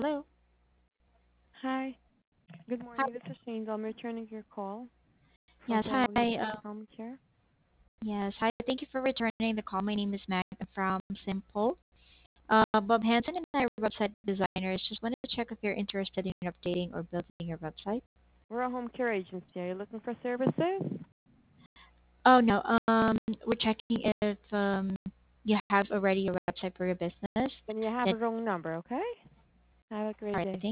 Hello. Hi. Good Hi. morning. This is Shane. I'm returning your call from Yes, hi. Evolution Home Care. Yes, hi. Thank you for returning the call. My name is Mac. I'm from Simple. Bob Hansen and I are website designers. Just wanted to check if you're interested in updating or building your website. We're a home care agency. Are you looking for services? Oh no. We're checking if you have already a website for your business. Then you have That a wrong number, okay? Have a all great right. day.